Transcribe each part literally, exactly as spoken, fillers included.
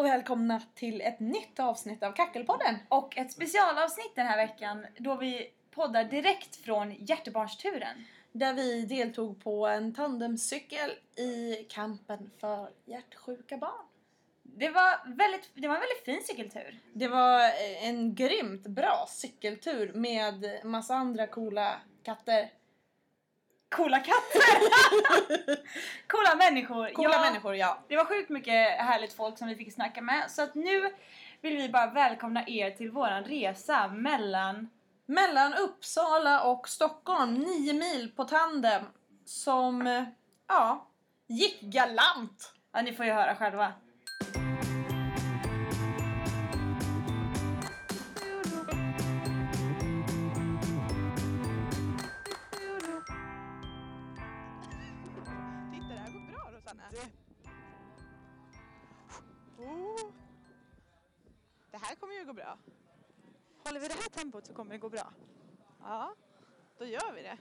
och välkomna till ett nytt avsnitt av Kackelpodden. Och ett specialavsnitt den här veckan då vi poddar direkt från Hjärtebarnsturen. Där vi deltog på en tandemcykel i kampen för hjärtsjuka barn. Det var, väldigt, det var en väldigt fin cykeltur. Det var en grymt bra cykeltur med massa andra coola katter. Coola katter! Coola människor. Coola ja, människor, ja. Det var sjukt mycket härligt folk som vi fick snacka med. Så att nu vill vi bara välkomna er till våran resa mellan... Mellan Uppsala och Stockholm. Nio mil på tandem. Som, ja, gick galant. Ja, ni får ju höra själva. Oh. Det här kommer ju gå bra. Håller vi det här tempot så kommer det gå bra. Ja, då gör vi det.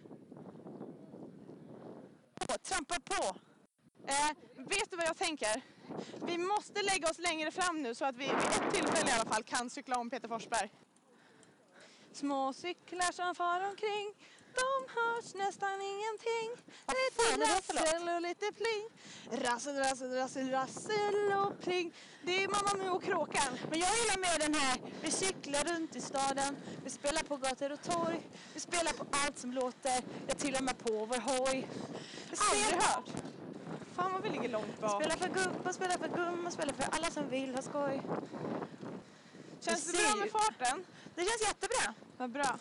På, trampa på. Eh, vet du vad jag tänker? Vi måste lägga oss längre fram nu så att vi vid ett tillfälle i alla fall kan cykla om Peter Forsberg. Små cyklar som far omkring. De hörs nästan ingenting. Lite rassel och lite pling. Rassel, rassel, rassel, rassel och pling. Det är Mamma Mu och Kråkan. Men jag gillar med den här. Vi cyklar runt i staden. Vi spelar på gator och torg. Vi spelar på allt som låter. Jag till och med på vår hoj. Aldrig hört. Fan vad vi ligger långt bak. Spelar för gubbar, spelar för gumma, spelar för alla som vill ha skoj. Känns det bra med farten? Det känns jättebra. Vad bra.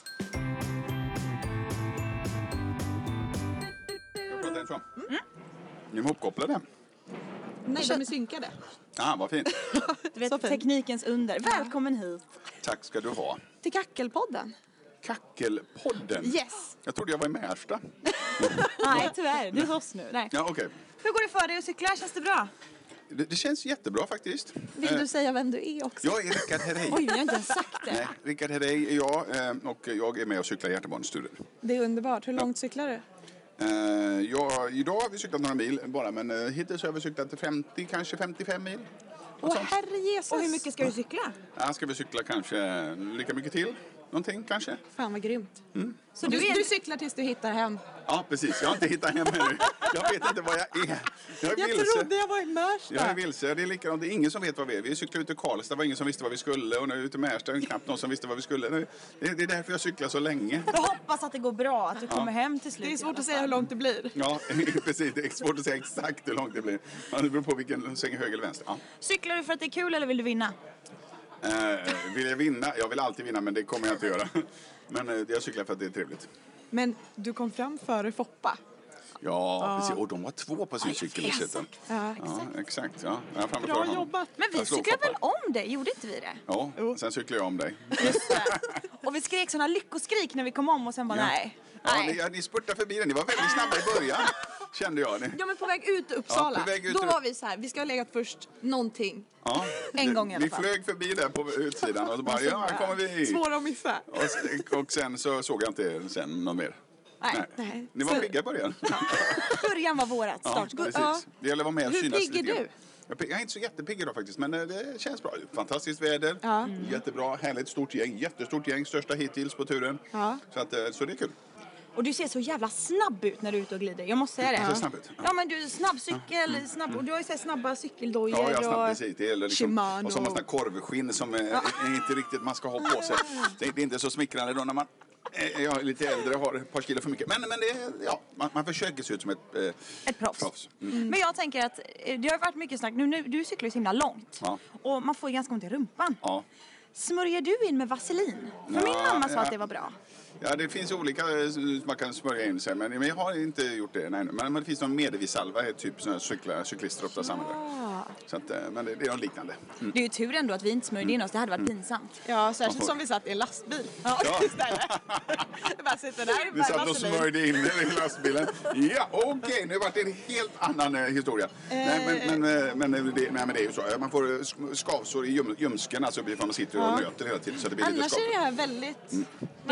Mm. Ni är ihopkopplade. Nej, de är synkade. Ja, ah, vad fint. Du vet, teknikens under. Välkommen hit. Tack ska du ha. Till Kackelpodden. Kackelpodden? Yes. Jag trodde jag var i Märsta. Nej, tyvärr. Du är hos oss nu. Nej. Ja, okej. Okay. Hur går det för dig att cykla? Känns det bra? Det, det känns jättebra faktiskt. Vill du säga vem du är också? Jag är Rickard Herrey. Oj, jag har inte ens sagt det. Nej, Rickard Herrey är jag och jag är med och cyklar Hjärtebarnsturen. Det är underbart. Hur långt cyklar du? Uh, ja, idag har vi cyklat några mil bara, men uh, hittills har vi cyklat femtio, kanske femtiofem mil. Åh, herre Jesus. Och hur mycket ska du cykla? Ja, ska vi cykla kanske lika mycket till. Någonting kanske. Fan vad grymt. Mm. Så du, du, du cyklar tills du hittar hem? Ja, precis. Jag har inte hittat hem ännu. Jag vet inte vad jag är. Jag, är jag vilse. trodde jag var i Märsta. Jag är vilse. Det är likadant. Det är ingen som vet vad vi är. Vi cyklade ut i Karlstad. Det var ingen som visste vad vi skulle. Och nu ute i Märsta är knappt någon som visste vad vi skulle. Det är, det är därför jag cyklar så länge. Jag hoppas att det går bra. Att du kommer ja. hem till slut. Det är svårt att säga hur långt det blir. Ja, precis. Det är svårt att säga exakt hur långt det blir. Men det beror på vilken sväng höger eller vänster. Ja. Cyklar du för att det är kul eller vill du vinna? Eh, vill jag vinna? Jag vill alltid vinna, men det kommer jag inte göra. Men eh, jag cyklar för att det är trevligt. Men du kom fram före Foppa. Ja, ja, precis. Och de var två på sin cykel i sätten. Ja, exakt. Ja, exakt. Ja. Jag fram Bra jobbat. Men vi cyklade väl om dig? Gjorde inte vi det? Ja, jo. Sen cyklade jag om dig. Just det. Och vi skrek sådana lyckoskrik när vi kom om och sen bara ja. nej. Ja, nej. Ni, ja, ni spurtade förbi den. Ni var väldigt snabba i början, kände jag. Ni. Ja, men på väg ut i Uppsala. Ja, väg ut Då ur... var vi så här, vi ska ha legat först någonting. Ja. En gång i alla fall. Vi flög förbi där på utsidan och så bara, ja, här kommer vi. Svåra att missa. Och, och sen så såg jag inte er sen någon mer. Nej. Nej. Ni var så... pigga i början. Början var vårat startskott. Ja, precis. Ja. Det gäller att vara med och Hur synas pigg är lite du? grann. Jag är inte så jättepigg idag faktiskt, men det känns bra. Fantastiskt väder, ja. mm. jättebra, härligt stort gäng, jättestort gäng, största hittills på turen. Ja. Så, att, så det är kul. Och du ser så jävla snabb ut när du är ute och glider. Jag måste säga det. Ja, snabb ut. Ja. ja men du är snabb cykel, snabb, och du har ju så snabba cykeldojor. Ja, jag snabb och... precis. Det är liksom, Shimano. och så har man sån korvskinn som är, är inte riktigt man ska ha på sig. Det är inte så smickrande då när man jag är lite äldre och har ett par kilo för mycket. Men, men det är, ja, man, man försöker se ut som ett, eh, ett proffs. proffs. Mm. Mm. Men jag tänker att det har varit mycket snack. Nu, nu, du cyklar ju så himla långt. Ja. Och man får ju ganska ont i rumpan. Ja. Smörjer du in med vaselin? För ja, min mamma sa ja. att det var bra. Ja, det finns olika man kan smörja in sig, men jag har inte gjort det. Nej, men det finns någon medvisalva, typ sådana cyklar, cyklister oftast använder. Så att, men det, det är något liknande. Mm. Det är ju tur ändå att vi inte smörjde in oss, det hade varit mm. pinsamt. Ja, särskilt som vi satt i en lastbil. Ja, istället. Det bara sitter där. Vi satt och smörjde in i lastbilen. Ja, okej, okay, nu har det en helt annan eh, historia. Eh. Nej, men, men, men, det, nej, men det är ju så. Man får skavsår i ljum, ljumsken, alltså ifall man sitter och ja. nöter hela tiden. Så det blir annars lite är det här väldigt... Mm. Det är man har den här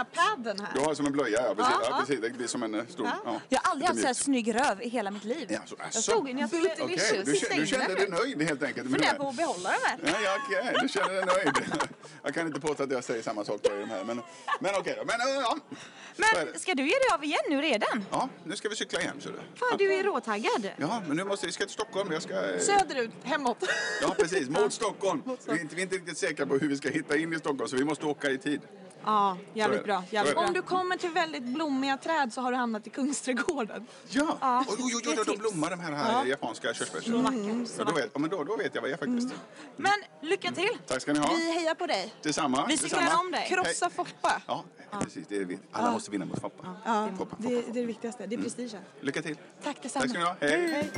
padden här. Du har som en blöja, ja precis. Ja, Ja, ja. precis. Det blir som en eh, stor... Ja. Ja. Jag har aldrig haft så här Mjukt. snygg röv i hela mitt liv. Ja, så, Jag alltså. stod när jag skulle Okej, okay, du, kände, du kände dig nöjd helt enkelt. med Funderar det på här. att behålla den här. Ja, ja, okej, du känner dig nöjd. Jag kan inte påstå att jag säger samma sak på de här, men, men okej då. Men, ja. Så är det. Men ska du ge dig av igen nu redan? Ja, nu ska vi cykla igen, så du. Fan, du är råtaggad. Ja, men nu måste vi ska till Stockholm. Jag ska... eh, Söderut, hemåt. Ja, precis. Mot Stockholm. Vi är, inte, vi är inte riktigt säkra på hur vi ska hitta in i Stockholm, så vi måste åka i tid. Ja, Så jävligt är det. bra. Så Jävligt är det. Om du kommer till väldigt blommiga träd så har du hamnat i Kungsträdgården. Ja, Ja, oj, oj, oj, det är oj, de tips. blommar de här, här Ja. japanska körsbärsen. Så vackert. Ja, då, vet, ja, men då, då vet jag vad jag är faktiskt. Men lycka till. Tack ska ni ha. Vi hejar på dig. Detsamma. Vi cyklar detsamma. om dig. Krossa Foppa. Ja, precis. Det är det. Alla måste vinna mot Foppa. Ja, Foppa, det, Foppa. det är det viktigaste. Det är prestigen. Lycka till. Tack detsamma. Tack ska ni ha. Hej. Hej.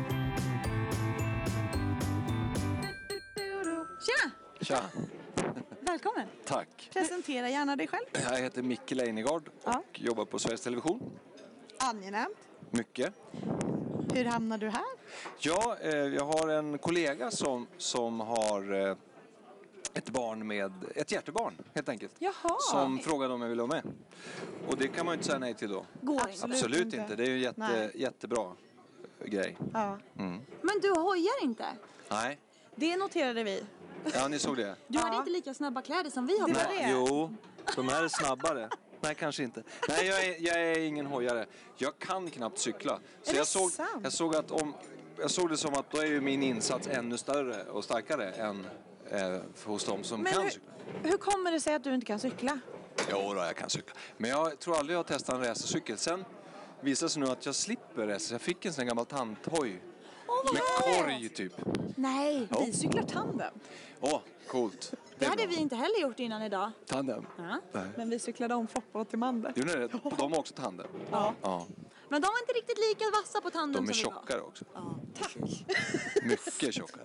Tjena, Tja, välkommen. tack. Presentera gärna dig själv. Jag heter Micke Leijnegard och Ja. jobbar på Sveriges Television. Angenämt. Mycket. Hur hamnar du här? Ja, eh, jag har en kollega som, som har eh, ett barn med, ett hjärtebarn helt enkelt. Jaha. Som frågade om jag ville vara med. Och det kan man ju inte säga nej till då. Går Absolut. Absolut inte. inte. Det är ju en jätte, Nej. jättebra grej. Ja. Mm. Men du hojar inte? Nej, Det noterade vi. ja ni såg det. Du Ja. hade inte lika snabba kläder som vi har Det på. var det. Jo, de här är snabbare. Nej, kanske inte. Nej, jag är, jag är ingen hojare. Jag kan knappt cykla. Så Är det jag såg, sant? jag såg att om jag såg det som att då är ju min insats ännu större och starkare än eh, hos de som Men kan hur, cykla. hur kommer det sig att du inte kan cykla? Jo då, jag kan cykla. Men jag tror aldrig jag har testat en racercykel. Sen visade det sig nu att jag slipper racer. Jag fick en sån här gammal tanthoj. Med korg typ. Nej, Ja. Vi cyklar tandem. Åh, coolt. det är hade bra. vi inte heller gjort innan idag. Tandem. Ja. Nej. Men vi cyklade om Foppa och Timander. Gjorde ni det? De har också tandem. Ja. Ja. Men de var inte riktigt lika vassa på tanden De är som vi var. tjockare också. Tack. Mycket tjockare.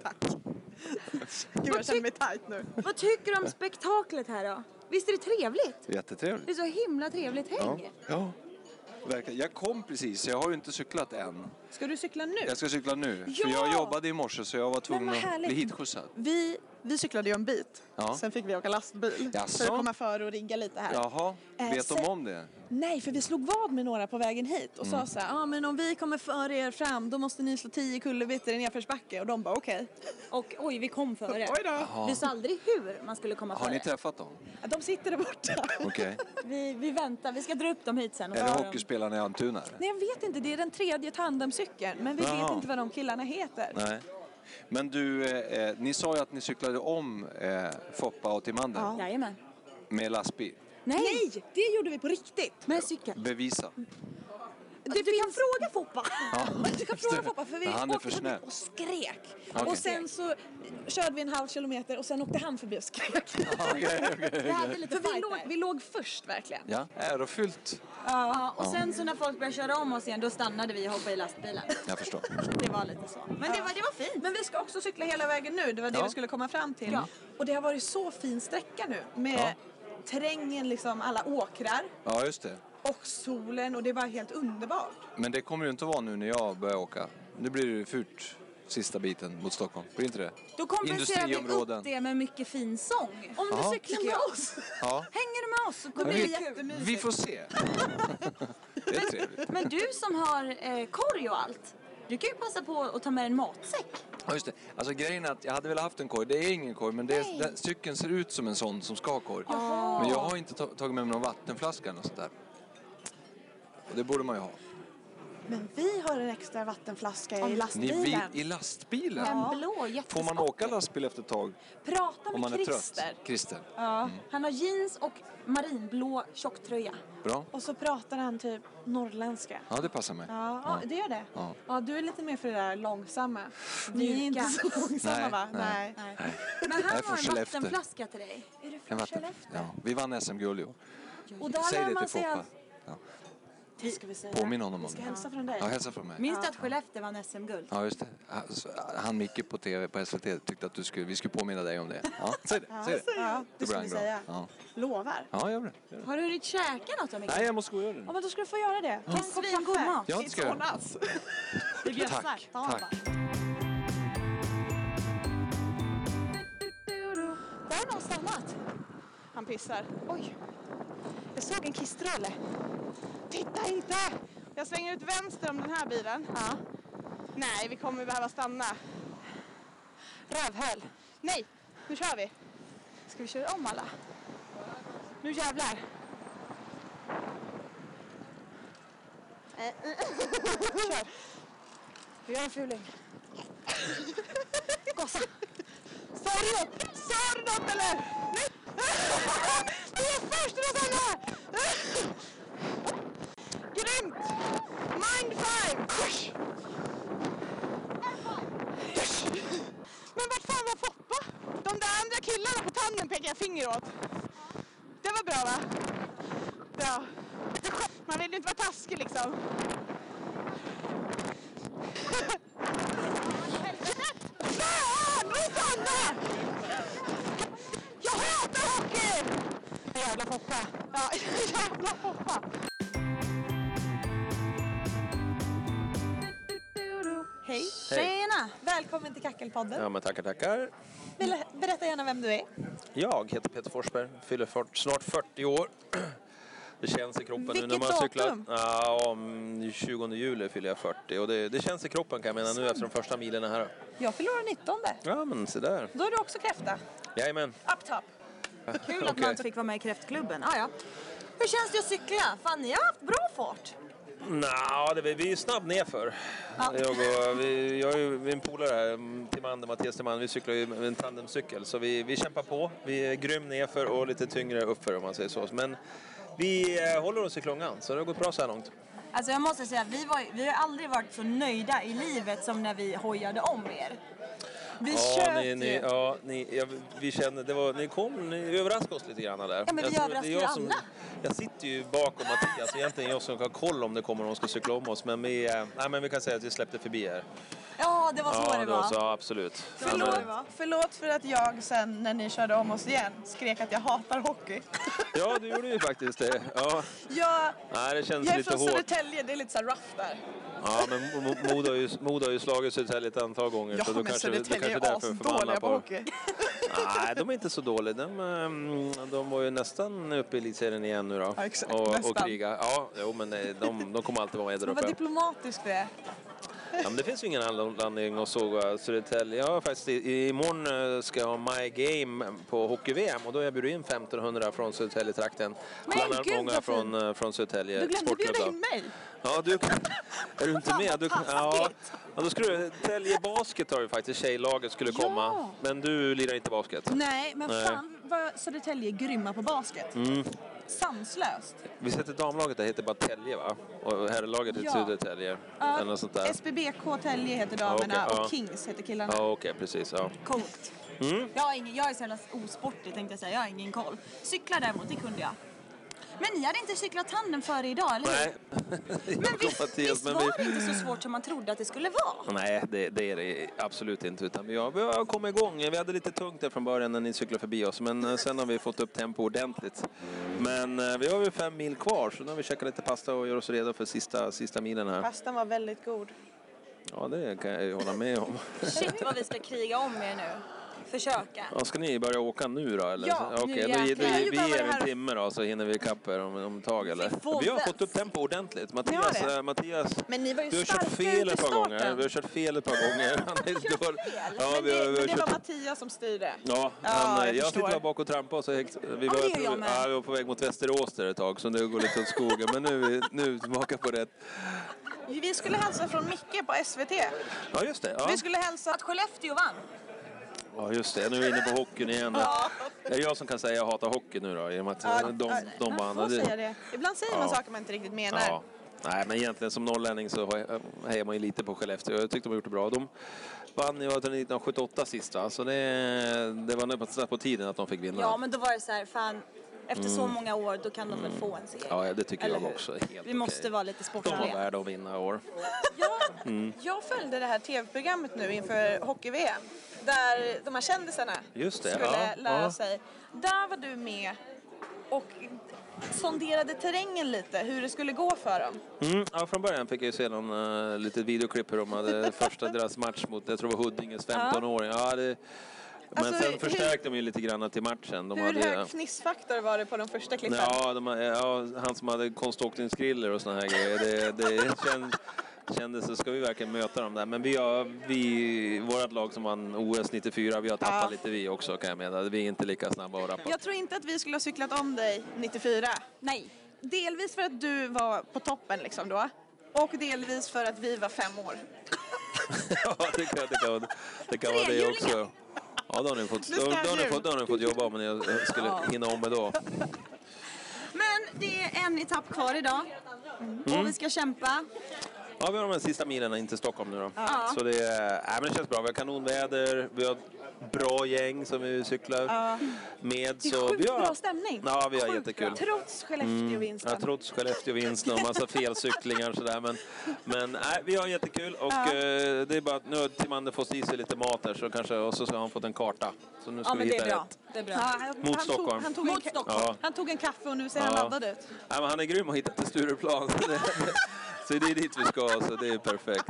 Gud, jag känner mig tajt nu. Vad tycker du om spektaklet här då? Visst är det trevligt? Jättetrevligt. Det är så himla trevligt Ja, häng. ja. Verkligen. Jag kom precis, jag har ju inte cyklat än. Ska du cykla nu? Jag ska cykla nu. Ja! För jag jobbade i morse så jag var tvungen vad att härligt. bli hitskjutsad. Vi, vi cyklade ju en bit. Ja. Sen fick vi åka lastbil. Jaså? För att komma före och rigga lite här. Jaha, Eh, vet de sen- om det? Nej, för vi slog vad med några på vägen hit och Mm. sa så här, ja men om vi kommer före er fram då måste ni slå tio kullerbyttor i nedförsbacke. Och de bara okej. Och oj, vi kom före. Oj då. Jaha. Vi sa aldrig hur man skulle komma Har före. ni träffat dem? Ja, de sitter där borta. Okej. Vi, vi väntar, vi ska dra upp dem hit sen. Och Är det ta dem. hockeyspelarna i Almtuna? eller? Nej, jag vet inte. Det är den tredje tandemcykeln. Men vi vet Jaha. inte vad de killarna heter. Nej. Men du, eh, eh, ni sa ju att ni cyklade om eh, Foppa och Timander Ja. Jajamän. med lastbil. Nej, Nej, det gjorde vi på riktigt. med cykel. Bevisa. Du, du kan fråga Foppa. Ja, Du kan fråga Foppa för vi Men han är åkte för förbi snäll. och skrek. Okej. Och sen så körde vi en halv kilometer och sen åkte han förbi och skrek. Okej, okej. Vi hade lite För vi fight låg, där. vi låg först verkligen. Ja, ärofyllt. Ja, och sen så när folk började köra om oss igen, då stannade vi och hoppade i lastbilen. Jag förstår. Det var lite så. Men det var, det var fint. Men vi ska också cykla hela vägen nu. Det var det Ja. vi skulle komma fram till. Ja. Och det har varit så fin sträcka nu. Med Ja. terrängen, liksom alla åkrar Ja, just det. och solen. Och det var helt underbart. Men det kommer ju inte vara nu när jag börjar åka. Nu blir det ju fult sista biten mot Stockholm. Blir inte det? Då kompenserar vi Industriområden. upp det med mycket fin sång. Om Jaha. du cyklar med oss. Ja. Hänger du med oss så kommer Det det blir bli jättemysigt. Vi får se. Det är trevligt. Men du som har eh, korg och allt, du kan ju passa på att ta med en matsäck. Ja, just det. Alltså grejen är att jag hade velat haft en korg. Det är ingen korg, men det är, den, cykeln ser ut som en sån som ska ha korg. Men jag har inte ta, tagit med mig någon vattenflaska eller något sånt där. Och det borde man ju ha. Men vi har en extra vattenflaska i Ni lastbilen. vill i lastbilen? En blå, Får jättesportig. man åka lastbil efter ett tag Prata om man med är Christer. trött? Christer. Ja. Han har jeans och marinblå tjocktröja. Bra. Och så pratar han typ norrländska. Ja, det passar mig. Ja, ja, det gör det. Ja. Ja, du är lite mer för det där långsamma. Vi är Mjuka. inte så långsamma Nej, va? nej. Nej. Nej. Men Jag är han från har en Skellefteå. vattenflaska till dig. Är du En från vatten. Skellefteå? Ja, vi vann S M-guld i år. Och där Säg lär det man till sig Foppa. att... Ja. Det ska vi säga. Påminn honom Vi om ska det. hälsa från dig. Ja, hälsa från mig. Minns du att Skellefteå vann S M-guld? Ja, just det. Han Micke på T V på S V T tyckte att du skulle, vi skulle påminna dig om det. Ja, säg det. Ja, Säg det. ja, det Då ska blir vi han glad. säga. Ja. Lovar. Ja, gör det. Gör det. Har du hunnit käka något då, Micke? Nej, jag måste gå och göra det. Ja, men då ska du få göra det. Ta en kopp Svingod kaffe. mat. Ja, det ska jag göra. It's on us. Det bjössar. Tack, Ta tack. bara. Där har någon stannat. Ja, han pissar. Oj, jag såg en kisstrolle. Titta inte! Jag svänger ut vänster om den här bilen. Ja. Nej, vi kommer behöva stanna. Rövhöl. Nej, nu kör vi. Ska vi köra om alla? Nu jävlar. Kör. Vi gör en fuling. Gossa. Sa du något? Sa du något eller? Nej! Du är först, Rosanna! Grymt! Mind five! Kush! Men vart fan var Foppa? De där andra killarna på tanden pekar jag finger åt. Det var bra, va? Bra. Man vill ju inte vara taskig liksom. Fan! Rosanna! Jag hatar hockey! Jävla Foppa. Ja, jävla Foppa. Hej. Tjena! Välkommen till Kackelpodden. Ja, men tackar, tackar. Vill, berätta gärna vem du är. Jag heter Peter Forsberg, fyller för, snart fyrtio år. Det känns i kroppen Vilket nu när man cyklar. datum? Ja, om tjugonde juli fyller jag fyrtio och det, det känns i kroppen kan jag mena nu efter de första milen här. Jag förlorar nittonde. Ja, men se där. Då är du också kräfta. Jajamän. Up top. Kul att Okej. man inte fick vara med i kräftklubben. Ah, ja. Hur känns det att cykla? Fan, ni har haft bra fart. Nå, det, vi är snabb nerför. Jag, och, vi, jag är ju en polare här, Timander, Mattias Timander, vi cyklar ju med en tandemcykel. Så vi, vi kämpar på. Vi är grym nerför och lite tyngre uppför om man säger så. Men vi eh, håller oss i klungan, så det har gått bra så här långt. Alltså jag måste säga, vi, var, vi har aldrig varit så nöjda i livet som när vi hojade om er. Vi Ja, köpte ni, ni, ja ni, ja, vi kände, det var, ni kom, ni överraskade oss lite grann där. Ja, men vi Jag tror- överraskar det är jag ju som- alla. Jag sitter ju bakom Mattias, egentligen jag som har koll om det kommer någon ska cykla om oss. Men vi, eh, nej, men vi kan säga att vi släppte förbi här. Ja, det var så Ja, det det var. var så, absolut. Ja, Förlåt, men- förlåt för att jag sen när ni körde om oss igen skrek att jag hatar hockey. ja, du gjorde ju faktiskt det. Ja, Jag, nej, det känns jag är lite från hårt. Södertälje, det är lite så här rough där. Ja, men Mo- Modo har ju, Modo har ju slagit Södertälje ett antal gånger. Ja, så då men kanske, det Södertälje kanske är därför vi får asdåliga handla på hockey. Nej, de är inte så dåliga. De, ehm, de var ju nästan uppe i elitserien igen nu då. Ja, exakt. Och, och Nästan. kriga. Ja, jo, men eh, de, de kommer alltid vara med där Vad uppe. diplomatisk det är. Ja, men det finns ju ingen anledning att såga Södertälje. Ja, faktiskt, i, imorgon eh, ska jag ha My Game på hockey-V M och då har jag bjudit in femtonhundra från Södertälje-trakten. Men Bland annat gud, många vad från, eh, från Södertälje Du glömde bjuda Sportklubb. in mig. Ja, du kan... Är du inte med? Du kan... Ja, ja, då skulle du... Tälje Basket har ju faktiskt tjejlaget skulle komma. Ja. Men du lirar inte basket. Nej, men Nej. fan vad Södertälje är grymma på basket. Mm. Sanslöst. Vi sätter damlaget, det heter bara Tälje va? Och herrlaget heter Ja. Södertälje. Ja, Eller något sånt där. S B B K Tälje heter damerna Ja, okej, ja. och Kings heter killarna. Ja, okej, precis. Ja. Coolt. Mm. Jag, har ingen, jag är så jävla osportig tänkte jag säga, jag har ingen koll. Cykla däremot, det kunde jag. Men ni hade inte cyklat tanden före idag, eller hur? Nej. Men visst, Mattias, visst men var vi- det inte så svårt som man trodde att det skulle vara? Nej, det, det är det absolut inte. Utan vi, har, vi har kommit igång. Vi hade lite tungt där från början när ni cyklade förbi oss. Men eh, sen har vi fått upp tempo ordentligt. Men eh, vi har ju fem mil kvar. Så nu har vi käkat lite pasta och gör oss redo för sista, sista milen här. Pastan var väldigt god. Ja, det kan jag ju hålla med om. Shit vad vi ska kriga om er nu. Försöka. Ja, ska ni börja åka nu då? Eller? Ja, Okej, nu då, då, jäklar. vi Vi behöver ger det en här- timme då så hinner vi ikapp er om, om ett tag eller? Vi får Vi har väl. fått upp tempo ordentligt. Ni Mattias, har det? äh, Mattias Men ni var ju du har kört starka fel ut ett i par gånger. starten. Vi har kört fel ett par gånger. Han är dålig. Ja, Men vi har, det, vi har men det var kört... Mattias som styrde. Ja, Ja, han, jag jag förstår. sitter bara bak och trampade och så högt. Vi Ja, var, det gör jag med. ja, vi var på väg mot Västerås där ett tag så nu går lite åt skogen. Men nu är vi nu tillbaka på rätt. Vi skulle hälsa från Micke på S V T. Ja, just det. Ja. Vi skulle hälsa Att Skellefteå vann. Ja, just det. Nu är vi inne på hockeyn igen. Det är jag som kan säga att jag hatar hockey nu då. I och med att Ja, de, ja, de man vann. får Det- säga det. Ibland säger man Ja. saker man inte riktigt menar. Ja. Nej, men egentligen som norrlänning så hejar man ju lite på Skellefteå. Jag tyckte de har gjort det bra. De vann ju nittonhundrasjuttioåtta sist va? Så det, det var nu på, på tiden att de fick vinna. Ja, men då var det så här, fan, efter så många år då kan de väl få en seger. Ja, det tycker Eller jag hur? också. Helt Vi okej. måste vara lite De var sportliga. värda att vinna i år. Ja, jag följde det här tv-programmet nu inför hockey-V M. Där de här kändisarna Just det, skulle ja, lära ja. sig. Där var du med och sonderade terrängen lite, hur det skulle gå för dem. Mm, ja, från början fick jag ju se någon uh, litet videoklipp hur de hade första deras match mot, jag tror det var Huddinges femton-åring. Ja, det, Men Alltså, sen förstärkte de ju lite grann till matchen. De Hur hade, hög fnissfaktor var det på de första klippen? ja, de, ja, han som hade konståkningsgriller och såna här grejer. Det, det känd, kändes så ska vi verkligen möta dem där. Men vi har, vi, vårt lag som vann O S nittiofyra, vi har tappat Ja. lite vi också kan jag mena. Vi är inte lika snabba och rappa. Jag tror inte att vi skulle ha cyklat om dig nittiofyra. Nej. Delvis för att du var på toppen liksom då. Och delvis för att vi var fem år. Ja, det kan, det kan, det kan vara det också. Ja, då har ni fått, Nu då, ska då jag har ni nu. fått, då har ni fått jobba om ni skulle hinna om med då. Men det är en etapp kvar idag. Och vi ska kämpa. Ja, vi har de här sista milen in till Stockholm nu då. Så det, är, äh, men det känns bra. Vi har kanonväder, vi har bra gäng som vi cyklar med. Det är Så sjukt vi har, bra stämning. Ja, vi har jättekul. Trots Skellefteå-vinsten. Ja, trots Skellefteå-vinsten och massa felcyklingar sådär. Men, men nej, vi har jättekul och eh, det är bara att nu har Tim Ander fått i sig lite mat här så kanske, och så har han fått en karta. Så nu ska Ja, vi men det hitta är bra. rätt. Det är bra. Ja, han, Mot han Stockholm. Tog, han, tog Mot en, Stockholm. Ja. han tog en kaffe och nu ser han Ja. laddad ut. Nej, men han är grym att hitta till Stureplan. Så det är dit vi ska, så det är perfekt.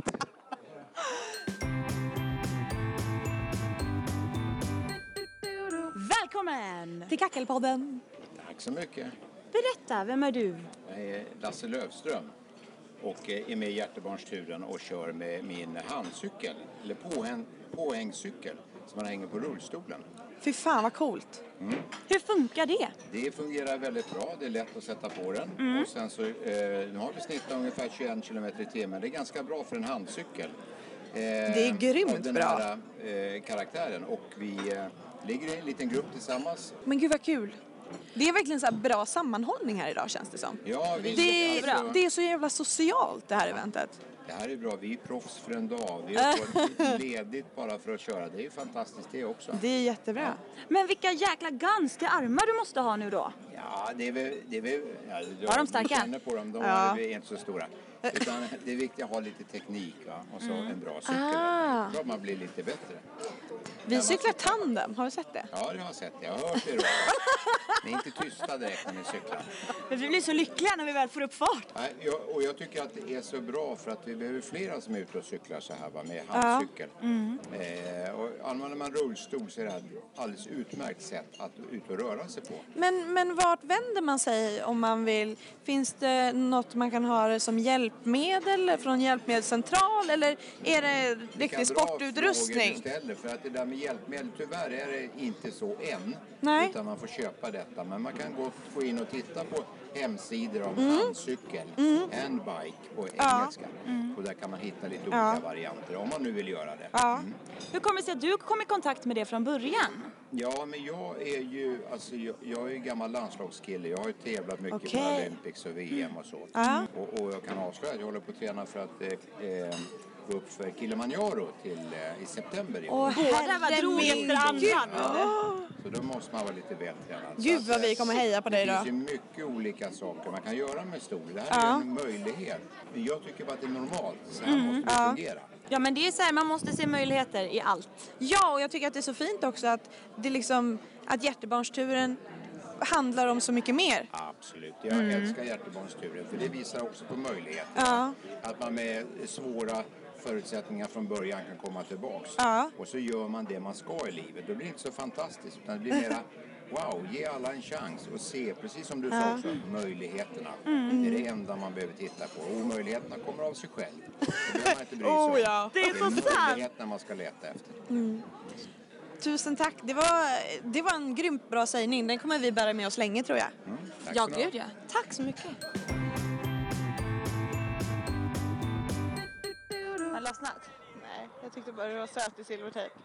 Välkommen! Till Kackelpodden. Tack så mycket. Berätta, vem är du? Jag är Lasse Löfström och är med i Hjärtebarnsturen och kör med min handcykel, eller påhäng, påhängscykel som man hänger på rullstolen. Fy fan vad coolt. Hur funkar det? Det fungerar väldigt bra, det är lätt att sätta på den. Mm. Och sen så, eh, nu har vi snittat ungefär tjugoen kilometer i timmen. Det är ganska bra för en handcykel. Eh, Det är grymt av den bra. här eh, karaktären. Och vi eh, ligger i en liten grupp tillsammans. Men gud vad kul. Det är verkligen så här bra sammanhållning här idag känns det som. Ja, vi, Det, alltså, det är så jävla socialt det här eventet. Det här är bra, vi är proffs för en dag. Vi har ledigt bara för att köra. Det är ju fantastiskt det också. Det är jättebra. Men vilka jäkla ganska armar du måste ha nu då. Ja, det är väl... Det är väl ja, du, Var de starka? Du känner på dem, de Ja. är inte så stora. Utan det är viktigt att ha lite teknik va? Och så en bra cykel. Ah. Jag tror man blir lite bättre. Vi cyklar tandem, har du sett det? Ja, det har jag sett. Jag har hört det också. Ni är inte tysta direkt när ni cyklar. Men vi blir så lyckliga när vi väl får upp fart. Nej, jag, och jag tycker att det är så bra för att vi behöver flera som är ute och cyklar så här va, med handcykel. Eh, och använder man rullstol så är det ett alldeles utmärkt sätt att ut och röra sig på. Men, men vart vänder man sig om man vill? Finns det något man kan ha det som hjälpmedel från hjälpmedelscentral eller är det riktig sportutrustning? Ställer, för att det där med hjälpmedel, tyvärr är det inte så än. Nej. Utan man får köpa detta. Men man kan gå, gå in och titta på hemsidor om handcykel, handbike på engelska. Och där kan man hitta lite olika Ja. varianter om man nu vill göra det. Ja. Hur kommer det sig att du kom i kontakt med det från början? Ja, men jag är ju, alltså jag, jag är ju gammal landslagskille. Jag har ju tävlat mycket Okej. på Olympics och V M och så. Ja. Och, och jag kan avslöja att jag håller på att träna för att eh, eh, gå upp för Kilimanjaro till, eh, i september i år. Åh, Båda var drog min efter Gud. andan. Så då måste man vara lite vältränad. Gud, Så vad att, vi eh, kommer heja på dig Det då. finns ju mycket olika saker man kan göra med stol. Det här är Ja. en möjlighet. Men jag tycker bara att det är normalt. Så här måste det fungera. Ja, men det är så här, man måste se möjligheter i allt. Ja, och jag tycker att det är så fint också att det liksom att Hjärtebarnsturen handlar om så mycket mer. Absolut. Jag älskar Hjärtebarnsturen för det visar också på möjligheter. Ja. Att man med svåra förutsättningar från början kan komma tillbaks. Ja. Och så gör man det man ska i livet. Då blir det inte så fantastiskt utan det blir mera wow, ge alla en chans och se, precis som du sa också, möjligheterna. Det är det enda man behöver titta på. Och möjligheterna kommer av sig själv. Det behöver man inte bry sig om. Oh, ja. Det är så sant. möjligheterna man ska leta efter. Tusen tack. Det var, det var en grymt bra sägning. Den kommer vi bära med oss länge tror jag. Mm, tack Ja, ska ni ha. gud ja. Tack så mycket. Har lossnat? Nej, jag tyckte bara det var söt i silvertejp.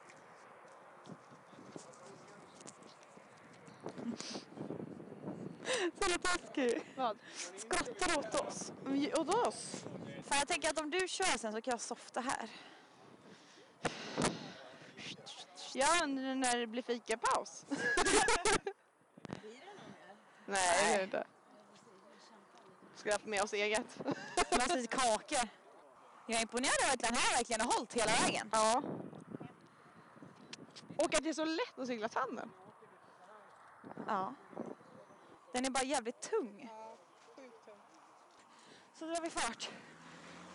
Så är taskig. Vad? Skrattar åt oss. Åt oss? Fan, jag tänker att om du kör sen så kan jag softa här. Ja, när det blir fikapaus. Nej, det är det inte. Ska vi ha med oss eget? Massvis kakor. Jag är imponerad över att den här verkligen har hållit hela vägen. Ja. Och att det är så lätt att cykla tandem. Ja. Den är bara jävligt tung. Så drar vi fart.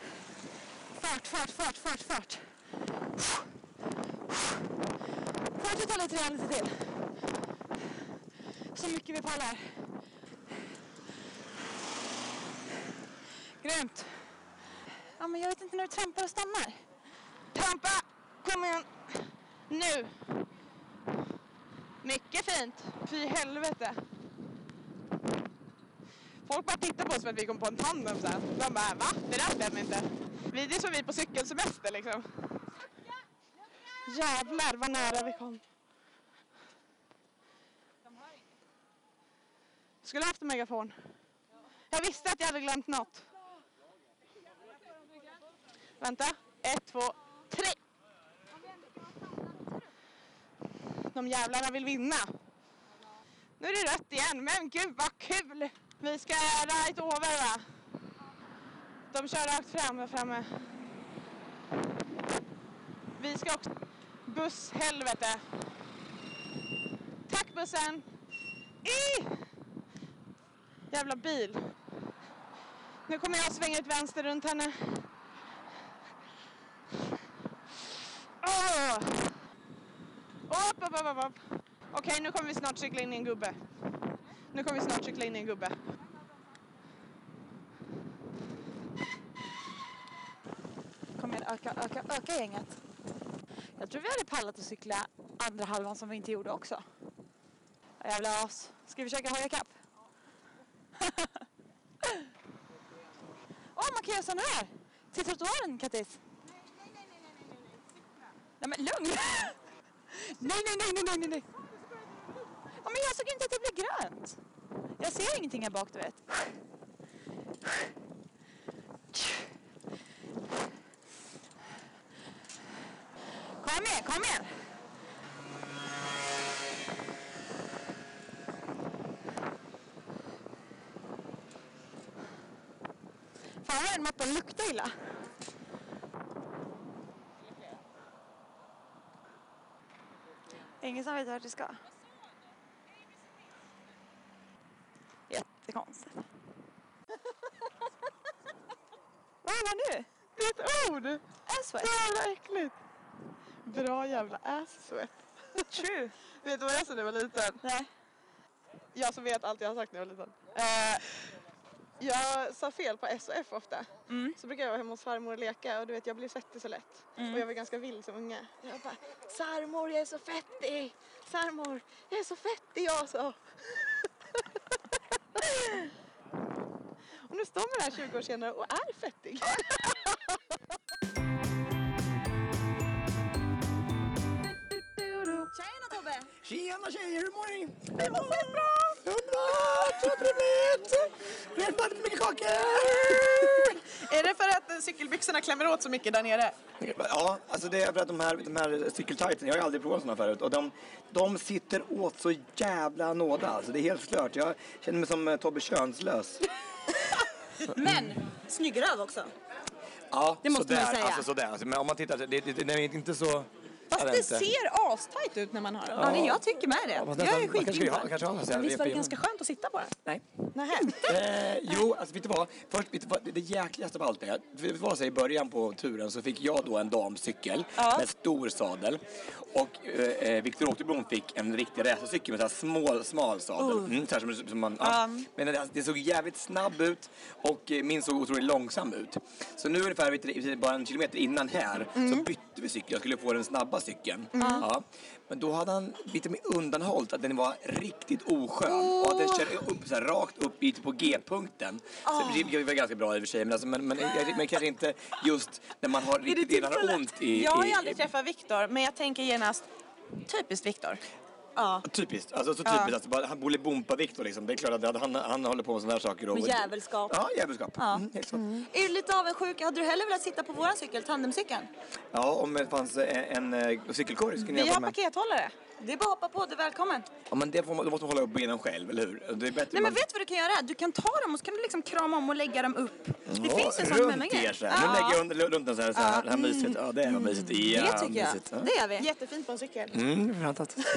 Fart, fart, fart, fart, fart. Fart, måste ta lite träning lite till. Så mycket vi pallar. Grymt. Ja, men jag vet inte när du trampar och stannar. Trampa! Kom igen. Nu. Mycket fint. Fy helvete. Folk bara tittar på oss för att vi kom på en tandem sen. De bara, va? Det där stämmer inte. Vi, det är som vi på cykelsemester liksom. Jävlar vad nära vi kom. Skulle haft en megafon. Jag visste att jag hade glömt något. Vänta. Ett, två, tre. De jävlarna vill vinna. Nu är det rött igen. Men gud vad kul. Vi ska right over va? De kör rakt fram där framme. Vi ska också... Buss, helvete. Tack bussen. I! Jävla bil. Nu kommer jag svänga ut vänster runt henne. Åh! Upp, upp, upp, upp. Okej, nu kommer vi snart cykla in i en gubbe. Nu kommer vi snart cykla in i en gubbe. Kom igen, öka, öka, öka gänget. Jag tror vi hade pallat att cykla andra halvan som vi inte gjorde också. Ja, jävla as. Ska vi försöka höja kapp? Åh, oh, man kan göra sån här. Till trottoaren, Kattis. Nej, men lugn. nej, nej, nej, nej, nej, nej. Ja, men jag såg inte att det blev grönt. Jag ser ingenting här bak, du vet. Kom igen, kom igen. Fan, vad är det med att den luktar illa? Ingen som vet vart det ska. Jättekonstigt. Vad är det nu? Det är ett ord. Assweat. Jävla äckligt. Bra jävla assweat. True. Vet du vad jag sa när jag var liten? Nej. Jag som vet allt jag har sagt när jag var liten. Uh, jag sa fel på S och F ofta. Mm. Så brukar jag vara hemma hos farmor och leka. Och du vet, jag blir svettig så lätt. Mm. Och jag var ganska vild som unge. Jag bara, sarmor jag är så fettig. Sarmor, jag är så fettig jag så. Och nu står man här tjugo år senare och är fettig. Tjena Tobbe! Tjena tjejer, hur mår ni? Det mår bra! Underbart! Så trevligt! Vi har ätit mycket kakor! Är det för att cykelbyxorna klämmer åt så mycket där nere? Ja, alltså det är för att de här, de här cykeltajten, jag har aldrig provat sådana förut. Och de, de sitter åt så jävla nåda. Alltså det är helt slört. Jag känner mig som Tobbe Könslös. Men, snygg röv också. Ja, det måste sådär, man säga. Alltså sådär. Alltså, men om man tittar, det, det, det, det är inte så... Fast det ser astajt ut när man har den. Ja, det jag tycker med det. Ja, jag är skitgrymt. Men visst var det ganska skönt att sitta på den? Nej. Nej. eh, jo, alltså vet du vad? Först, vet du vad? Det jäkligaste av allt är, det var så i början på turen så fick jag då en damcykel ja. med stor sadel. Och eh, Viktor Åkerblom fick en riktig racercykel med så här små, smal sadel. Uh. Mm, så här som, som man, ja. um. Men det, det såg jävligt snabb ut och min såg otroligt långsam ut. Så nu ungefär vet, bara en kilometer innan här mm. så bytte vi cykel. Jag skulle få den snabba cykeln. Mm. Ja. Men då hade han lite med undanhållt att den var riktigt oskön. Oh. Och att den körde upp, så här, rakt upp i, på G-punkten. Oh. Så det var ganska bra i och för sig. Men, alltså, men, men, men kanske inte just när man har riktigt redan ont i... Jag har ju i, aldrig träffat Viktor, men jag tänker genast typiskt Viktor. Ja. Typiskt, alltså så typiskt. Ja. Alltså, bara, han borde bompa Viktor liksom. Det är klart att han, han håller på med sådana här saker. Och, med jävelskap. Ja, jävelskap. Ja. Mm, helt mm. Är du lite avundsjuk? Hade du hellre velat sitta på våran cykel, tandemcykeln? Ja, om det fanns en, en cykelkorg skulle jag Vi har pakethållare. Det är bara att hoppa på, du är välkommen. Ja, men det får man, då måste man hålla upp benen själv, eller hur? Det är bättre. Nej, men man... vet du vad du kan göra? Du kan ta dem och så kan du liksom krama om och lägga dem upp. Det ja, finns en sån med mig. Ja. Nu lägger jag under, runt den så här, så här, här mysigt. Ja, det är mm. mysigt. Ja, det tycker jag. mysigt. Ja. Det gör vi. Jättefint på en cykel. Mm, fantastiskt. Lite sexigt.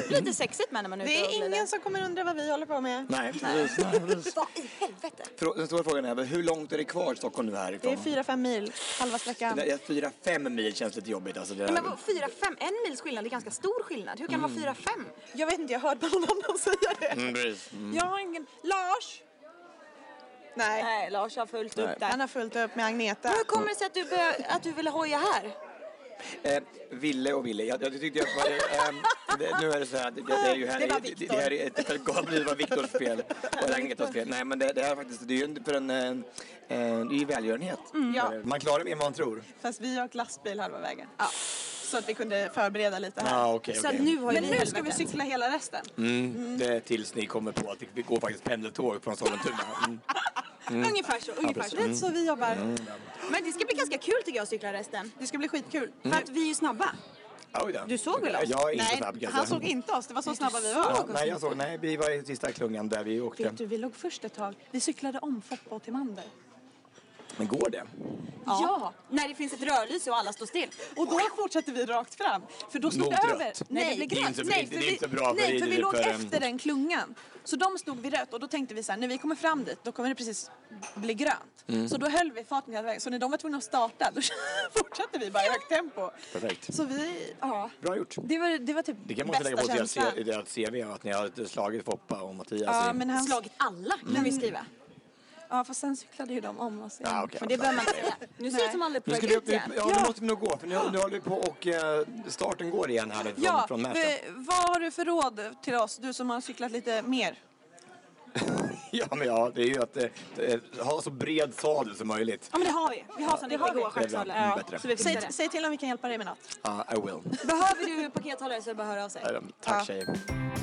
exigt med när man är ute Det och är glider. ingen som kommer undra vad vi håller på med. Nej, precis. Nej, precis. Vad i helvete? Frå- Den stora frågan är, hur långt är det kvar Stockholm nu härifrån? Det är fyra fem mil, halva sträckan. Det där, fyra, fem mil känns lite jobbigt. Alltså, det Nej, där. men vad, fyra, fem, en mils skillnad, det är ganska stor skillnad. Hur kan det vara fyra, fem? Jag vet inte, jag hörde någon annan säga det. Mm, precis. Mm. Jag har ingen... Lars! Nej. Nej, Lars har fullt upp där. Han har fullt upp med Agneta. Men hur kommer det sig att du, bör, att du ville hoja här? Eh, ville och ville. Jag, jag tyckte jag var, eh, det, nu är det så här, det, det är ju här, Det var det, Viktor. det här är ett det var Viktors fel och Agnetas fel. Nej, men det, det här är faktiskt, det är ju för en, en, en det är ju välgörenhet. Ja. Man klarar mer än man tror. Fast vi har ett lastbil halva vägen. Ja. Så att vi kunde förbereda lite här. Ja, okej, Så okej. att nu har ju Men vi nu ska vi helvetet. cykla hela resten. Mm, det är tills ni kommer på att det går faktiskt pendeltåg från Sollentuna. Mm. Mm. Ungefär så, ungefär så. Det är så vi jobbar. Men det ska bli ganska kul tycker jag att cykla resten. Det ska bli skitkul. För att vi är ju snabba. Oj då. Du såg väl oss? Jag är inte Nej, snabb, kan jag han säga. såg inte oss. Det var så snabba vi Ja, var. nej, jag såg, nej, vi var i sista klungan där vi åkte. Vet du, vi låg först ett tag. Vi cyklade om Foppa och Timander. Men går det? Ja. När det finns ett rörlyse och alla står still. Och då fortsätter vi rakt fram. För då stod Mot det rött. över. Nej, Nej, det det blev är grönt. inte så- Nej, det är för inte vi, bra för- nej, för vi låg för- efter den klungan. Så de stod vid rött och då tänkte vi så här, när vi kommer fram dit då kommer det precis bli grönt. Mm. Så då höll vi farten hela vägen. Så när de var tvungna att starta då fortsatte vi bara i högt tempo. Perfekt. Så vi, ja. Bra gjort. Det var, det var typ Det kan man också lägga bästa på deras känslan. C- deras C V att ni har slagit Foppa och Mattias. Ja, i- men han, Slagit alla kan vi skriva. ja, för sen cyklade ju de om oss igen. Ja, okej. Men det behöver man inte säga. Nu ser det ut som alla är på Nu väg ska vi ut upp, igen. ja, nu måste vi nog gå för nu, nu håller vi på och eh, starten går igen här nu från, Ja, från Märsta. v- vad har du för råd till oss, du som har cyklat lite mer? Ja, men ja, det är ju att eh, eh, ha så bred sadel som möjligt. Ja men det har vi. Vi har sån det riktigt har vi. goa Det är bra. stjärtsadlar. Mm, bättre. Så vi fixar Säg, det. säg till om vi kan hjälpa dig med något. Ja, I will. Behöver du pakethållare så är det bara att höra av sig. Eh, Tack Ja. tjejer.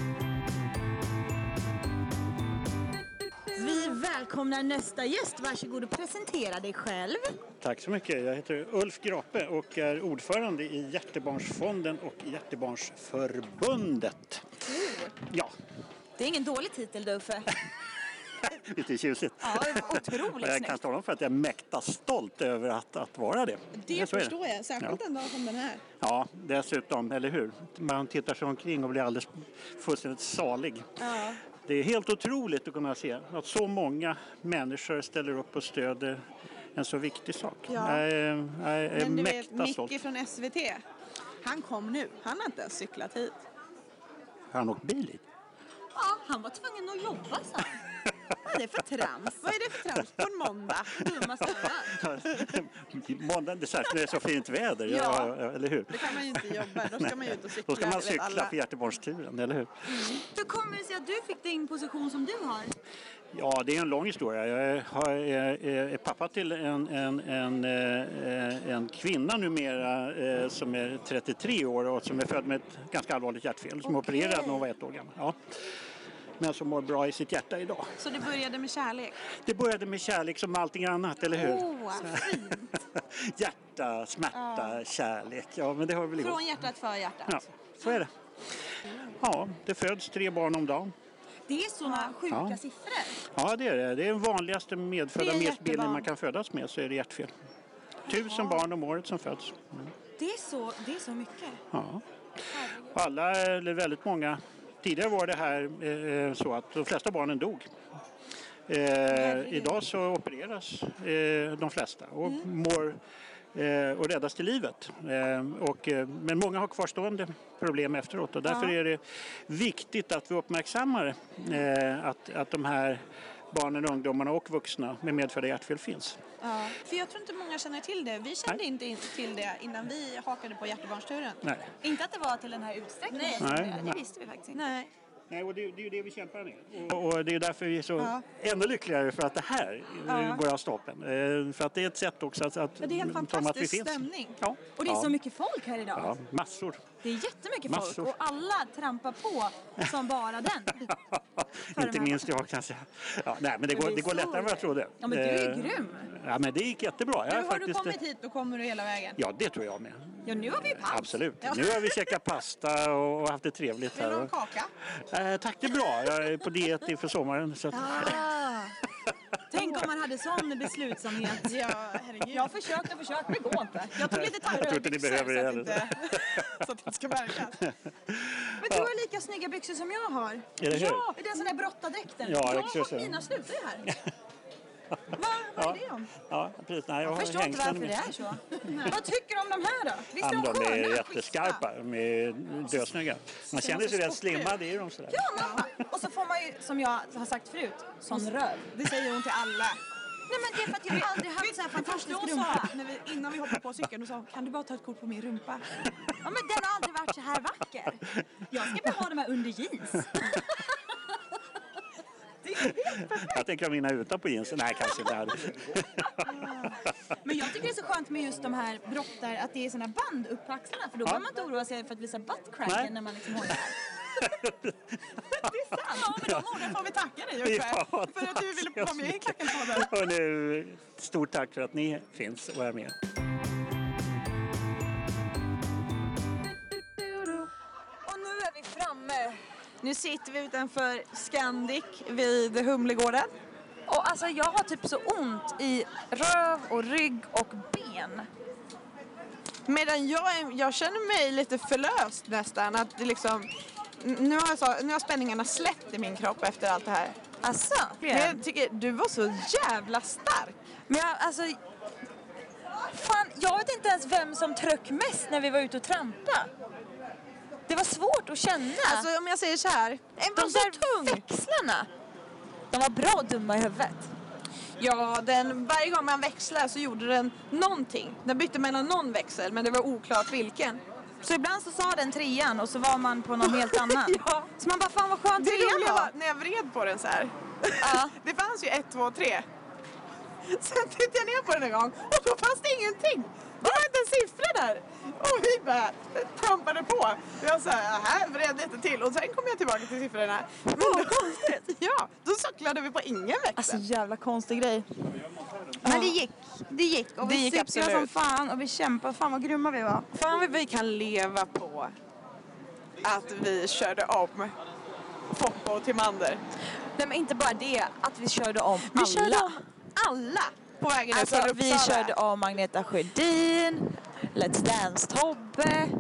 Vi välkomnar nästa gäst. Varsågod och presentera dig själv. Tack så mycket. Jag heter Ulf Grape och är ordförande i Hjärtebarnsfonden och Hjärtebarnsförbundet. Ja, Det är ingen dålig titel du Uffe. lite tjusigt. Ja, otroligt Jag snyggt. kan tala om för att jag är mäkta stolt över att, att vara det. Det Ja, så är förstår jag, särskilt Ja. en dag som den här. Ja, dessutom, eller hur? Man tittar sig omkring och blir alldeles fullständigt salig. Ja. Det är helt otroligt att kunna se att så många människor ställer upp och stöder en så viktig sak. Ja. Jag är, jag är Men du vet, mäkta stolt. Micke från S V T, han kom nu. Han har inte ens cyklat hit. Har han åkt bil hit? Ja, han var tvungen att jobba så här. Vad är det för trams? Vad är det för trams på en måndag? Dumma ställar. Måndag, det är särskilt när det är så fint väder, Ja. ja, eller hur? Det kan man ju inte jobba. Då ska man ju ut och cykla. Då ska man det vet cykla alla. för Hjärtebarnsturen, eller hur? Hur kommer det sig att du fick din position som du har? Ja, det är en lång historia. Jag är, har- är, är pappa till en, en, en, eh, en kvinna numera eh, som är trettiotre år och som är född med ett ganska allvarligt hjärtfel. Som Okej. opererad när hon var ett år gammal. Ja. Men som mår bra i sitt hjärta idag. Så det började med kärlek? Det började med kärlek som allting annat, eller hur? Åh, vad fint. Hjärta, smärta, Ja. kärlek. Ja, men det har väl igång. Från hjärtat för hjärtat. Ja, så är det. Ja, det föds tre barn om dagen. Det är såna sjuka Ja. siffror. Ja, det är det. Det är den vanligaste medfödda Tre missbildning hjärtebarn. man kan födas med, så är det hjärtfel. Tusen barn om året som föds. Mm. Det är så, det är så mycket. Ja. Och alla, eller väldigt många, tidigare var det här eh, så att de flesta barnen dog. Eh, idag så opereras eh, de flesta och mår eh, och räddas till livet. Eh, och, eh, men många har kvarstående problem efteråt och därför Ja. är det viktigt att vi uppmärksammar eh, att, att de här barnen, ungdomarna och vuxna med medfödda hjärtfel finns. Ja. För jag tror inte många känner till det. Vi kände inte in- till det innan vi hakade på hjärtebarnsturen. Nej. Inte att det var till den här utsträckningen. Nej. Nej, det nej. visste vi faktiskt inte. Nej. Nej, och det, det är ju det vi kämpar med. Och, och det är därför vi är så Ja. ännu lyckligare för att det här Ja. ja. går av stapeln. Eh, för att det är ett sätt också att, att Ja, det är en tala om att vi fantastisk finns. stämning. Ja. Och det är ja. så mycket folk här idag. Ja, massor. Det är jättemycket Massor. folk och alla trampar på som bara den. För Inte de här- minst jag kanske. Ja, nej, men det Men går, det är det går så lättare än vad jag trodde. Ja, men du är ju Eh, grym. Ja, men det gick jättebra. Jag Nu är har du faktiskt, kommit hit, då kommer du hela vägen. Ja, det tror jag med. Ja, nu har vi ju paus. Absolut. Ja. Nu har vi käkat pasta och haft det trevligt Vill du ha här. en kaka? Eh, tack, det är bra. Jag är på diet inför sommaren. Så att, Ah. Tänk om man hade sån beslutsamhet. Ja, herregud. Jag har försökt och försökt, det går inte. Jag tog lite jag tror inte ni behöver det så att heller. inte, så att det inte ska märkas. Men du har lika lika snygga byxor som jag har. Eller hur? Ja, är det en sån där brottardräkten? Ja, jag exakt. har mina slutar ju här. Va, vad Ja. är det om? Ja, precis. Nej, jag Jag har förstår inte hängslen varför det är så. Vad tycker du om de här då? Visst är Ja, de de sköna? är jätteskarpa. De är dösnygga. Man känner sig rätt slimmad i dem sådär. Ja, mamma. Och så får man ju, som jag har sagt förut, sån röv. Det säger hon till alla. Nej, men det är för att jag har aldrig haft så här fantastisk rumpa. När vi, innan vi hoppade på cykeln och sa, kan du bara ta ett kort på min rumpa? Ja, men den har aldrig varit så här vacker. Jag ska bara ha de här under jeans. Jag tänker ha mina utan på jeansen. Nej, kanske inte. Men jag tycker det är så skönt med just de här brottar att det är såna band upp på axlarna. För då Ja. behöver man inte oroa sig för att visa buttcracken Nej. när man liksom hojar. Det är sant. Ja, men de orden får vi tacka dig också. Ja, för att du ville vara med i Klackenpodden. Och nu, stort tack för att ni finns och är med. Och nu är vi framme. Nu sitter vi utanför Scandic vid Humlegården. Och alltså jag har typ så ont i röv och rygg och ben. Medan jag, är, jag känner mig lite förlöst nästan. Att det liksom, nu, har jag så, nu har spänningarna släppt i min kropp efter allt det här. Alltså? Men jag tycker du var så jävla stark. Men jag, alltså... Fan, jag vet inte ens vem som tröck mest när vi var ute och trampa. Det var svårt att känna. Alltså om jag säger så här. En var De så där tung. växlarna. De var bra dumma i huvudet. Ja, den, varje gång man växlade så gjorde den någonting. Den bytte mellan någon växel, men det var oklart vilken. Så ibland så sa den trean och så var man på någon helt annan. Ja. Så man bara, fan vad skönt Det trean roliga var. var när jag vred på den så här. Ja. Det fanns ju ett, två, tre. Sen tittade jag ner på den en gång och då fanns det ingenting. Det var inte en siffra där. Och vi bara trampade på. Jag sa, här vred lite till. Och sen kom jag tillbaka till siffrorna. Men då, konstigt. Ja, då cyklade vi på ingen växel. Alltså jävla konstig grej. Men det gick. Det gick. Och Det vi gick cyklade som absolut. fan och vi kämpade. Fan vad grymma vi var. Fan vad vi kan leva på att vi körde om Foppa och Timander. Nej men inte bara det. Att vi körde om Vi alla. körde om alla på vägen ut Alltså från vi Uppsala. körde om Agneta Sjödin, Let's Dance-Tobbe,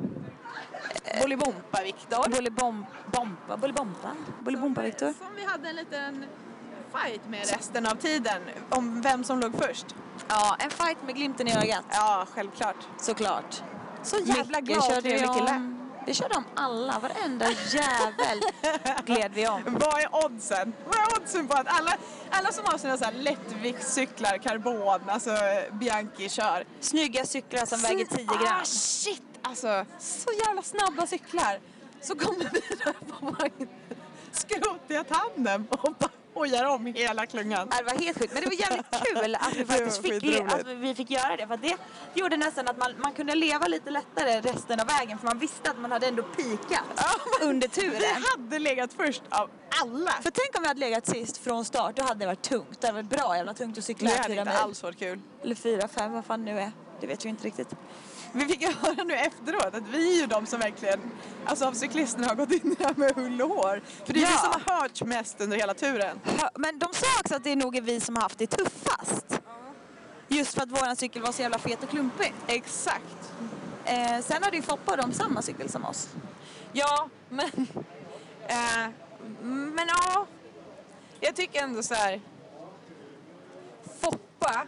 Bolibompa Viktor. Bolibompa, Bolibompa, Bolibompa Viktor. Som vi hade en liten fight med resten av tiden om vem som låg först. Ja, en fight med glimten i ögat. Ja, självklart. Såklart. Så jävla Mycket glad och körde vi trevlig kille. om. Vi körde om alla, varenda jävel gled vi om. Vad är oddsen? Vad är oddsen på att alla, alla som har sina så här lättviktscyklar, karbon, alltså Bianchi kör. Snygga cyklar som väger tio gram. Ah, shit, alltså så jävla snabba cyklar. Så kommer vi där på vagn, skrotiga tandem och bara hojar om hela klungan. Det var helt sjukt, men det var jävligt kul att vi Det faktiskt var fick, skitroligt. att vi fick göra det. För att det gjorde nästan att man, man kunde leva lite lättare resten av vägen. För man visste att man hade ändå pikat under turen. Vi hade legat först av alla. För tänk om vi hade legat sist från start, då hade det varit tungt. Det hade varit bra jävla tungt att cykla Det hade fyra inte mil. alls varit kul. Eller fyra, fem, vad fan nu är. Det vet vi inte riktigt. Vi fick ju höra nu efteråt att vi är ju de som verkligen, alltså av cyklisterna har gått in där med hull och hår. För det är Ja. vi som har hört mest under hela turen. Ja, men de sa också att det är nog vi som har haft det tuffast. Just för att våran cykel var så jävla fet och klumpig. Exakt. Eh, sen hade ju Foppa och de samma cykel som oss. Ja, men... Eh, men ja... Jag tycker ändå så här... Foppa...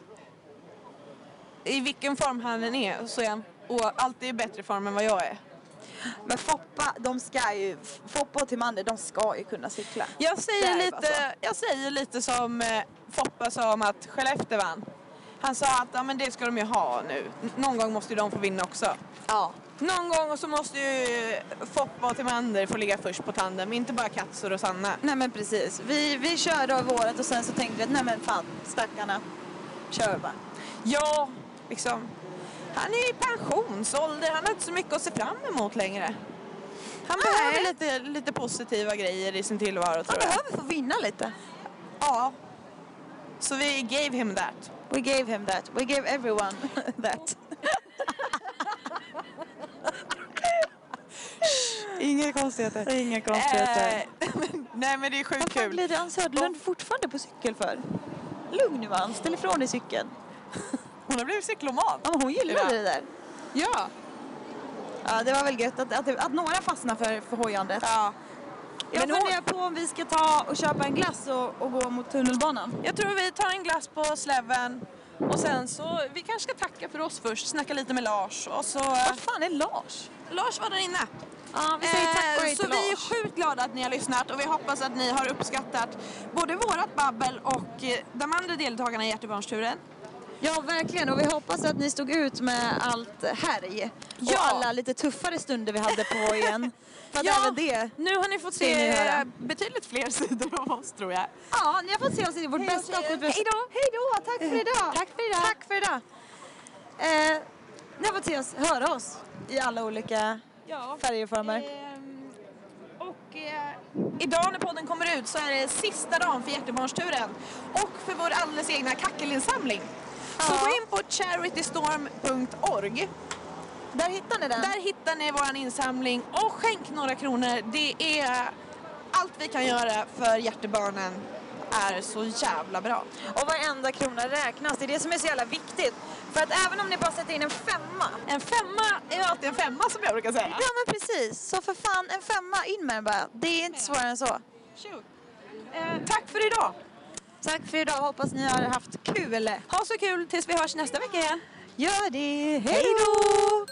I vilken form han än är så är han och alltid i bättre form än vad jag är. Men Foppa, de ska ju, Foppa och Timander, de ska ju kunna cykla. Jag säger, Det är bara lite, jag säger lite som eh, Foppa sa om att Skellefteå vann. Han sa att ja, men det ska de ju ha nu. N- någon gång måste ju de få vinna också. Ja. Någon gång och så måste ju Foppa och Timander få ligga först på tandem. Inte bara Katsur och Sanna. Nej men precis. Vi, vi körde av året och sen så tänkte vi att nej men fan, stackarna, kör bara. Ja, liksom. Han är i pensionsålder. Han har inte så mycket att se fram emot längre. Han Nej. behöver lite, lite positiva grejer i sin tillvaro, Han tror jag. behöver få vinna lite. Ja. Så vi gave him that. We gave him that. We gave everyone that. Inga konstigheter. Inga konstigheter. Eh, men, nej men det är sjukt Vad fan kul. glider Ann Söderlund fortfarande på cykel för? Lugn nu Ann, ställ ifrån dig cykeln. Hon har blivit cykloman. Ja, hon gillade Ja. det där. Ja. Ja, det var väl gött att, att, att några fastnar för, för hojandet. Ja. Jag Men funderar på om vi ska ta och köpa en glass och, och gå mot tunnelbanan. Jag tror vi tar en glass på Sleven. Och sen så, vi kanske ska tacka för oss först. Snacka lite med Lars. Och så... Vad fan är Lars? Lars var där inne. Ja, vi säger tack och hej Så till vi är Lars. sjukt glada att ni har lyssnat och vi hoppas att ni har uppskattat både vårat babbel och eh, de andra deltagarna i Hjärtebarnsturen. Ja, verkligen. Och vi hoppas att ni stod ut med allt härj. Ja. Och alla lite tuffare stunder vi hade på igen. För att Ja, även det... nu har ni fått ska ni se höra. betydligt fler sidor av oss, tror jag. Ja, ni har fått se oss i vårt bästa och vårt bästa. Hej då! Hej då! Tack för idag! Tack för idag! Tack för idag! Eh, ni har fått se oss, höra oss i alla olika Ja. färger och former. Ehm, och eh, idag när podden kommer ut så är det sista dagen för Hjärtebarnsturen och för vår alldeles egna kackelinsamling. Så Ja. gå in på charitystorm punkt org. Där hittar ni den. Där hittar ni våran insamling och skänk några kronor. Det är allt vi kan göra för hjärtebarnen är så jävla bra. Och varenda krona räknas. Det är det som är så jävla viktigt. För att även om ni bara sätter in en femma. En femma är alltid en femma som jag brukar säga. Ja, men precis. Så för fan, en femma in med den bara. Det är inte svårare än så. Eh, tack för idag. Tack för idag. Hoppas ni har haft kul. Ha så kul tills vi hörs nästa vecka igen. Gör det. Hej då!